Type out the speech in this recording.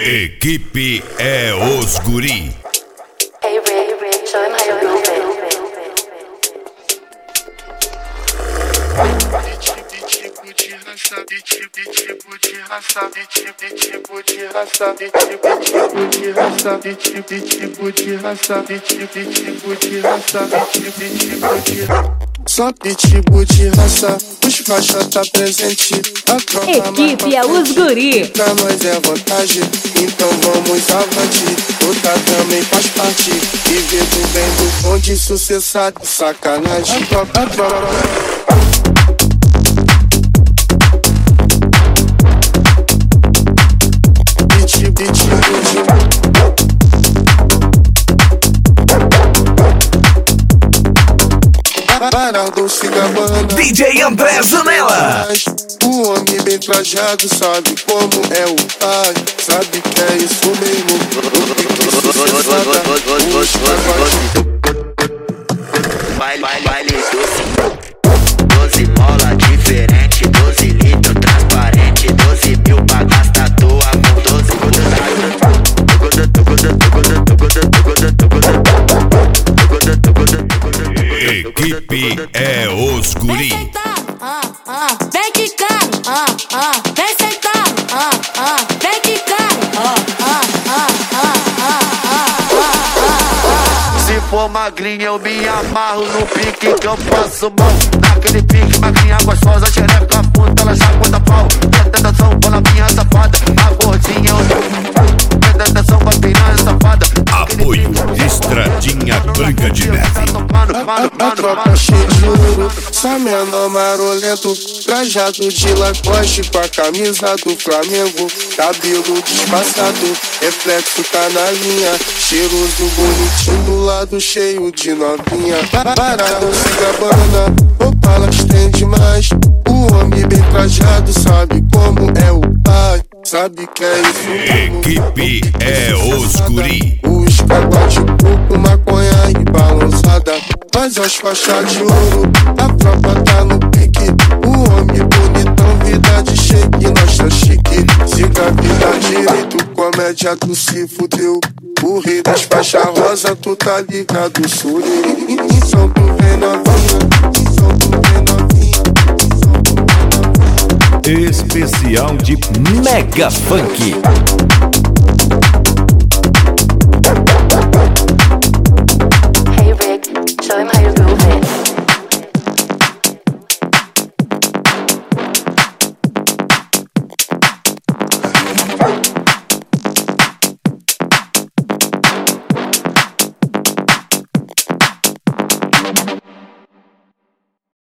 Equipe é os guri. Hey Rick, show him how you move it. Só pitbull de raça, os faixa tá presente. Equipe é os guri. Pra nós é vantagem, então vamos avante. Outra também faz parte. Viver do bem do bonde, sucessado, sacanagem. Parado se gabando, DJ André Zanella. o homem bem trajado sabe como é o pai. Sabe que é isso mesmo. Baile doce, 12 mola diferente, 12 litros transparente, 12 mil pra gastar tua com 12 Equipe é os guri. Vem quicando, vem sentando, vem quicando, Se for magrinha eu me amarro no pique que eu faço mal. Naquele pique, magrinha gostosa, xereca puta, ela já conta pau. Presta atenção pra minha safada, a gordinha eu dou. Presta atenção pra piranha safada. Apoio Estradinha Branca de Neve. A tropa cheia de ouro, só menor marolento, trajado de Lacoste com a camisa do Flamengo, cabelo disfarçado, reflexo tá na linha, cheiroso bonitinho do lado cheio de novinha. Parado se gabana, Opala estende mais, o homem bem trajado sabe como é o pai, sabe que é isso mesmo. Equipe é os guri. Os cagote, coco, maconha e balançada, faz as faixas de ouro, a tropa tá no pique. O homem bonitão, vida de shake, nós tá chique. Siga a vida direito, comédia tu se fudeu. O rei das faixas rosa, tu tá ligado, sou São tu vem novinha, são tu vem novinha. Especial de Mega Funk.